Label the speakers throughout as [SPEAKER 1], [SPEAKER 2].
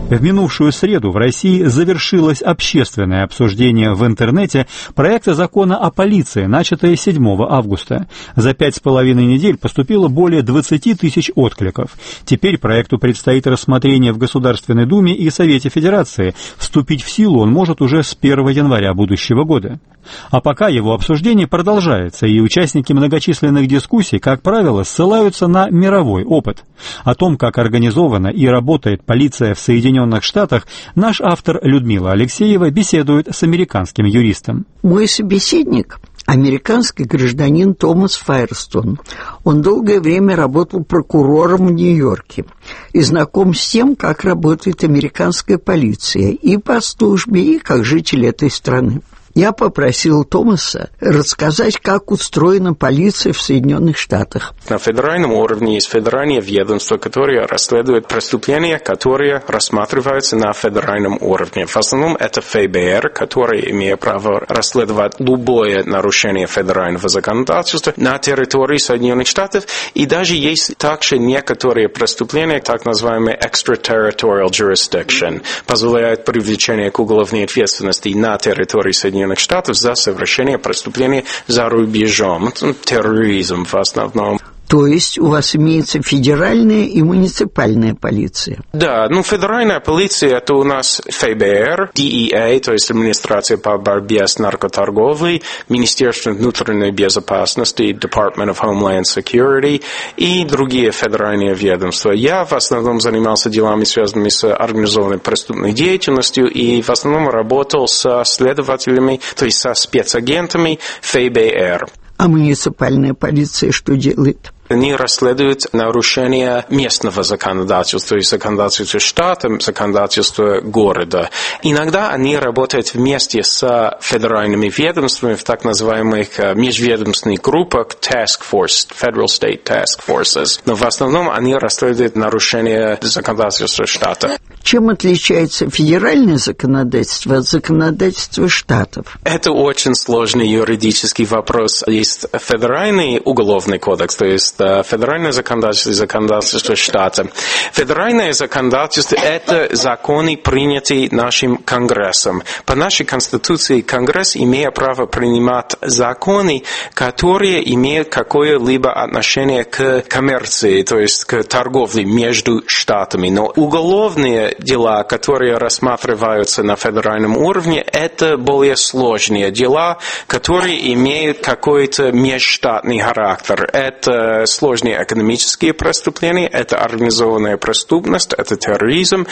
[SPEAKER 1] В минувшую среду в России завершилось общественное обсуждение в интернете проекта закона о полиции, начатое 7 августа. За 5,5 недель поступило более 20 тысяч откликов. Теперь проекту предстоит рассмотрение в Государственной Думе и Совете Федерации. Вступить в силу он может уже с 1 января будущего года. А пока его обсуждение продолжается, и участники многочисленных дискуссий, как правило, ссылаются на мировой опыт. О том, как организована и работает полиция в Соединенных Штатах, наш автор Людмила Алексеева беседует с американским юристом.
[SPEAKER 2] Мой собеседник – американский гражданин Томас Файерстон. Он долгое время работал прокурором в Нью-Йорке и знаком с тем, как работает американская полиция и по службе, и как житель этой страны. Я попросил Томаса рассказать, как устроена полиция в Соединенных Штатах.
[SPEAKER 3] На федеральном уровне есть федеральное ведомство, которое расследует преступления, которые рассматриваются на федеральном уровне. В основном это ФБР, который имеет право расследовать любое нарушение федерального законодательства на территории Соединенных Штатов. И даже есть также некоторые преступления, так называемые extraterritorial jurisdiction, позволяют привлечение к уголовной ответственности на территории Соединенных Штатов за совершение преступлений за рубежом, терроризм в основном.
[SPEAKER 2] То есть у вас имеется федеральная и муниципальная полиция?
[SPEAKER 3] Да, федеральная полиция – это у нас ФБР, DEA, то есть Администрация по борьбе с наркоторговлей, Министерство внутренней безопасности, Department of Homeland Security и другие федеральные ведомства. Я в основном занимался делами, связанными с организованной преступной деятельностью, и в основном работал со следователями, то есть со спецагентами ФБР.
[SPEAKER 2] А муниципальная полиция что делает?
[SPEAKER 3] Они расследуют нарушения местного законодательства, то есть законодательства штата, законодательства города. Иногда они работают вместе с федеральными ведомствами в так называемых межведомственных группах Task Force, Federal State Task Forces. Но в основном они расследуют нарушения законодательства штата.
[SPEAKER 2] Чем отличается федеральное законодательство от законодательства штатов?
[SPEAKER 3] Это очень сложный юридический вопрос. Есть федеральный уголовный кодекс, то есть федеральное законодательство и законодательство штата. Федеральное законодательство – это законы, принятые нашим Конгрессом. По нашей Конституции Конгресс имеет право принимать законы, которые имеют какое-либо отношение к коммерции, то есть к торговле между штатами. Но уголовные дела, которые рассматриваются на федеральном уровне, это более сложные дела, которые имеют какой-то межштатный характер. Это сложные экономические преступления, это организованная преступность, это терроризм,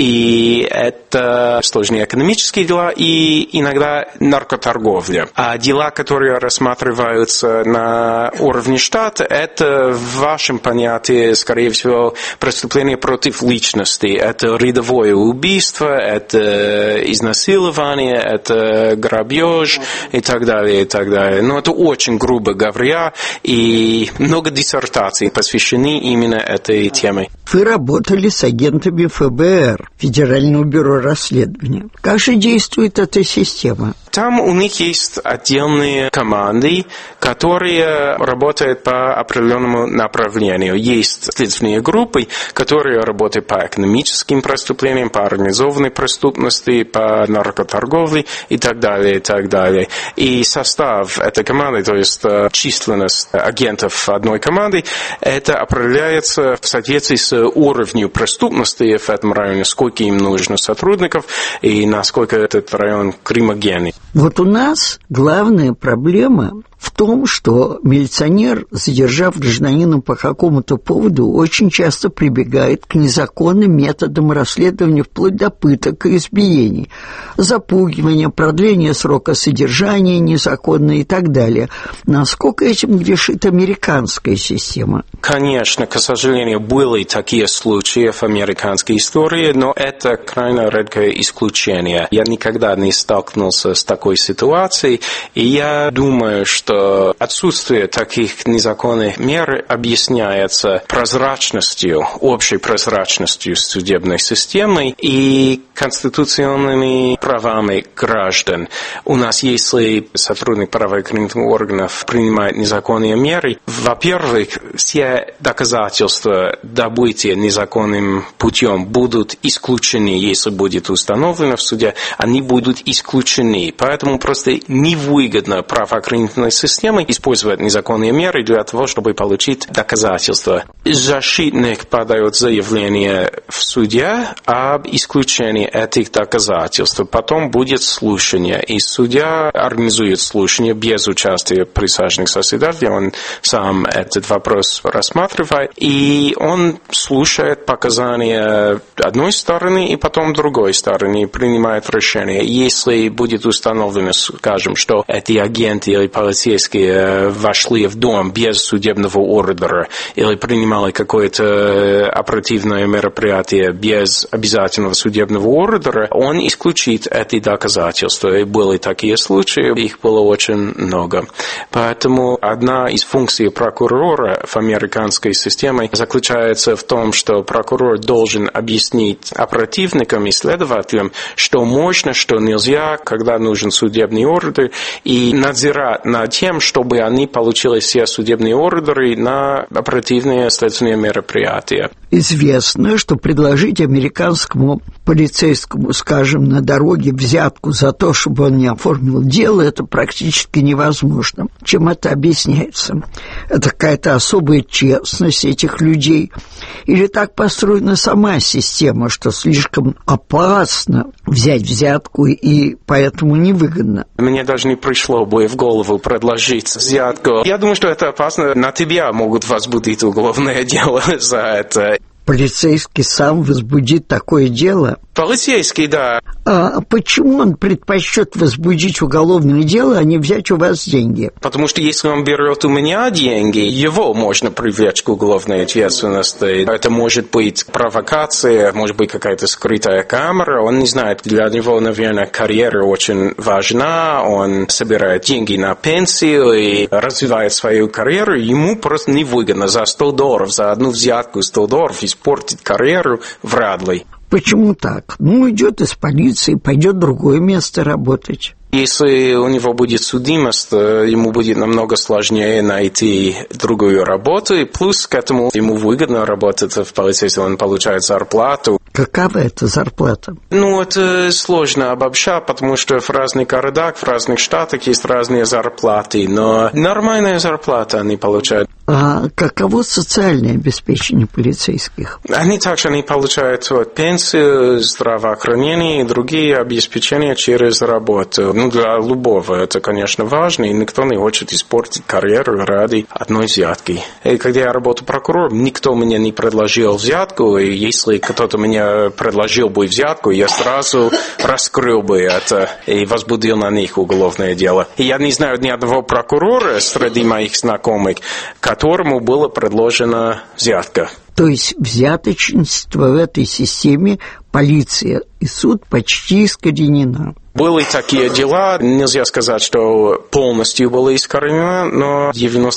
[SPEAKER 3] и это сложные экономические дела, и иногда наркоторговля. А дела, которые рассматриваются на уровне штата, это в вашем понятии, скорее всего, преступления против личности. Это рядовое убийство, это изнасилование, это грабеж и так далее, и так далее. Но это очень грубо говоря, и много диссертаций посвящены именно этой теме.
[SPEAKER 2] Вы работали с агентами ФБР, Федерального бюро расследования. Как же действует эта система?
[SPEAKER 3] Там у них есть отдельные команды, которые работают по определенному направлению. Есть следственные группы, которые работают по экономическим преступлениям, по организованной преступности, по наркоторговле и так далее, и так далее. И состав этой команды, то есть численность агентов одной команды, это определяется в соответствии с уровнем преступности в этом районе, сколько им нужно сотрудников и насколько этот район криминогенный.
[SPEAKER 2] Вот у нас главная проблема в том, что милиционер, задержав гражданина по какому-то поводу, очень часто прибегает к незаконным методам расследования вплоть до пыток и избиений, запугивания, продления срока содержания незаконно и так далее. Насколько этим грешит американская система?
[SPEAKER 3] Конечно, к сожалению, были такие случаи в американской истории, но это крайне редкое исключение. Я никогда не столкнулся с такой ситуацией, и я думаю, что что отсутствие таких незаконных мер объясняется прозрачностью, общей прозрачностью судебной системы и конституционными правами граждан. У нас, если сотрудник правоохранительных органов принимает незаконные меры, во-первых, все доказательства добытия незаконным путем будут исключены, если будет установлено в суде, они будут исключены. Поэтому просто невыгодно правоохранительной системе использовать незаконные меры для того, чтобы получить доказательства. Защитник подает заявление в суде об исключении этих доказательств. Потом будет слушание, и судья организует слушание без участия присяжных заседателей. Он сам этот вопрос рассматривает, и он слушает показания одной стороны и потом другой стороны, принимает решение. Если будет установлено, скажем, что эти агенты или полицейские вошли в дом без судебного ордера или принимали какое-то оперативное мероприятие без обязательного судебного ордера, он исключит эти доказательства. И были такие случаи, их было очень много. Поэтому одна из функций прокурора в американской системе заключается в том, что прокурор должен объяснить оперативникам и следователям, что можно, что нельзя, когда нужен судебный ордер, и надзирать над тем, чтобы они получили все судебные ордеры на оперативные следственные мероприятия.
[SPEAKER 2] Известно, что предложить американскому полицейскому, скажем, на дороге взятку за то, чтобы он не оформил дело, это практически невозможно. Чем это объясняется? Это какая-то особая честность этих людей? Или так построена сама система, что слишком опасно взять взятку и поэтому невыгодно?
[SPEAKER 3] Мне даже не пришло бы в голову предложить взятку. Я думаю, что это опасно. На тебя могут возбудить уголовное дело за это.
[SPEAKER 2] Полицейский сам возбудит такое дело?
[SPEAKER 3] Полицейский, да.
[SPEAKER 2] А почему он предпочтет возбудить уголовное дело, а не взять у вас деньги?
[SPEAKER 3] Потому что если он берет у меня деньги, его можно привлечь к уголовной ответственности. Это может быть провокация, может быть какая-то скрытая камера. Он не знает, для него, наверное, карьера очень важна. Он собирает деньги на пенсию и развивает свою карьеру. Ему просто невыгодно за $100, за одну взятку $100 испортить карьеру вряд ли.
[SPEAKER 2] Почему так? Идет из полиции, пойдет в другое место работать.
[SPEAKER 3] Если у него будет судимость, ему будет намного сложнее найти другую работу, и плюс к этому ему выгодно работать в полиции, он получает зарплату.
[SPEAKER 2] Какова эта зарплата?
[SPEAKER 3] Это сложно обобщать, потому что в разных городах, в разных штатах есть разные зарплаты, но нормальная зарплата они получают.
[SPEAKER 2] А каково социальное обеспечение полицейских?
[SPEAKER 3] Они получают пенсию, здравоохранение и другие обеспечения через работу. Для любого это, конечно, важно, и никто не хочет испортить карьеру ради одной взятки. И когда я работал прокурором, никто мне не предложил взятку, и если кто-то мне предложил бы взятку, я сразу раскрыл бы это и возбудил на них уголовное дело. И я не знаю ни одного прокурора среди моих знакомых, которому была предложена взятка.
[SPEAKER 2] То есть взяточничество в этой системе полиция и суд почти искоренена.
[SPEAKER 3] Были такие дела, нельзя сказать, что полностью было искоренено, но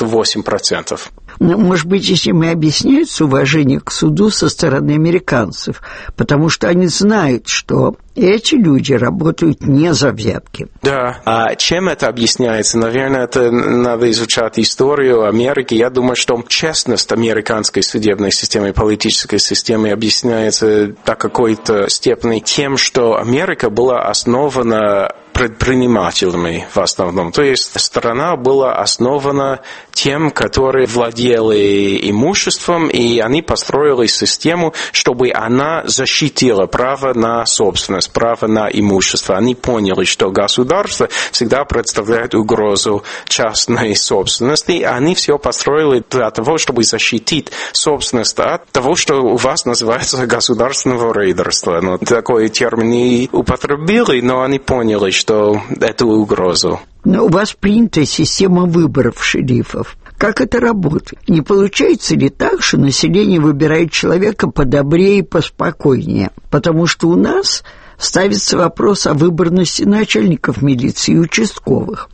[SPEAKER 3] 98%.
[SPEAKER 2] Может быть, если мы объясняется уважение к суду со стороны американцев, потому что они знают, что эти люди работают не за взятки.
[SPEAKER 3] Да. А чем это объясняется? Наверное, это надо изучать историю Америки. Я думаю, что честность американской судебной системы, политической системы объясняется до какой-то степени тем, что Америка была основана предпринимателями в основном. То есть страна была основана тем, которые владели имуществом, и они построили систему, чтобы она защитила право на собственность, право на имущество. Они поняли, что государство всегда представляет угрозу частной собственности, и они все построили для того, чтобы защитить собственность от того, что у вас называется государственного рейдерства. Такой термин не употребили, но они поняли, что эту угрозу.
[SPEAKER 2] Но у вас принята система выборов шерифов. Как это работает? Не получается ли так, что население выбирает человека подобрее и поспокойнее? Потому что у нас ставится вопрос о выборности начальников милиции и участковых.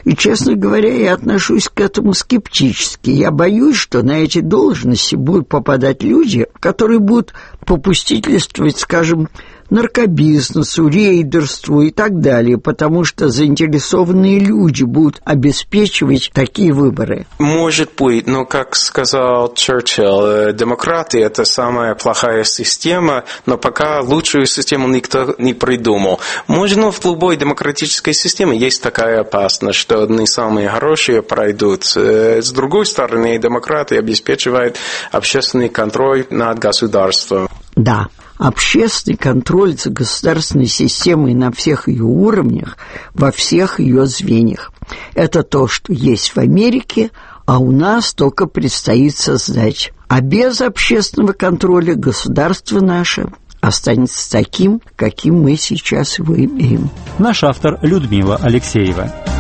[SPEAKER 2] И, честно говоря, я отношусь к этому скептически. Я боюсь, что на эти должности будут попадать люди, которые будут попустительствовать, скажем, наркобизнесу, рейдерству и так далее, потому что заинтересованные люди будут обеспечивать такие выборы.
[SPEAKER 3] Может быть, но, как сказал Черчилль, демократия – это самая плохая система, но пока лучшую систему никто не придумал. Можно в любой демократической системе есть такая опасность, что одни самые хорошие пройдут. С другой стороны, демократия обеспечивает общественный контроль над государством.
[SPEAKER 2] Да. Общественный контроль за государственной системой на всех ее уровнях, во всех ее звеньях. Это то, что есть в Америке, а у нас только предстоит создать. А без общественного контроля государство наше останется таким, каким мы сейчас его имеем.
[SPEAKER 1] Наш автор Людмила Алексеева.